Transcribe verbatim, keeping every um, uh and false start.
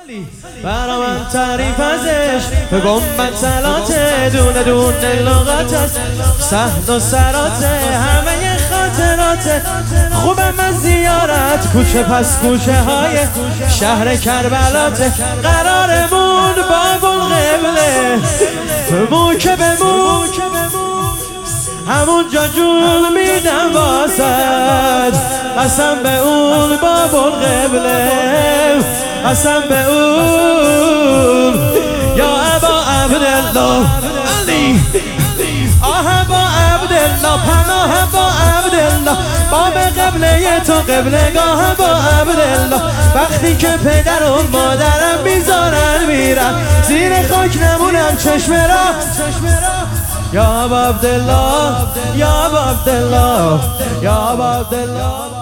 برا من تعریف ازش به گنبد سلاته دونه دونه لغت است صحن و سراته همه خاطراته خوبم از زیارت کوچه پس کوچه های شهر کربلاته قرارمون باب القبله مو که به مو همونجا جون میدم واسد قسم به اون باب القبله قسم به اون یا ابا عبدالله علی آه با عبدالله پناه با عبدالله باب قبله تو قبلگاه با عبدالله وقتی که پدر و مادرم میذارن میرم زیر خاک نمونم چشم را یا ابا عبدالله یا ابا عبدالله یا ابا عبدالله